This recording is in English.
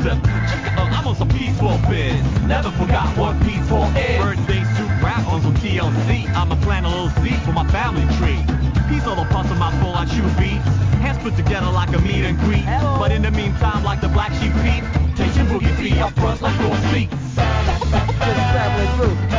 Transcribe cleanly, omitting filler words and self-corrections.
sip. I'm on some peaceful biz. Never forgot what peaceful is. Birthday suit rap on some TLC. I'ma plant a little seed for my family tree. Peace all the puffs in my full like shoe beats. Hands put together like a meet and greet. But in the meantime, like the black sheep Pete, take your boogie feet up front like 4 seats. Just traveling through.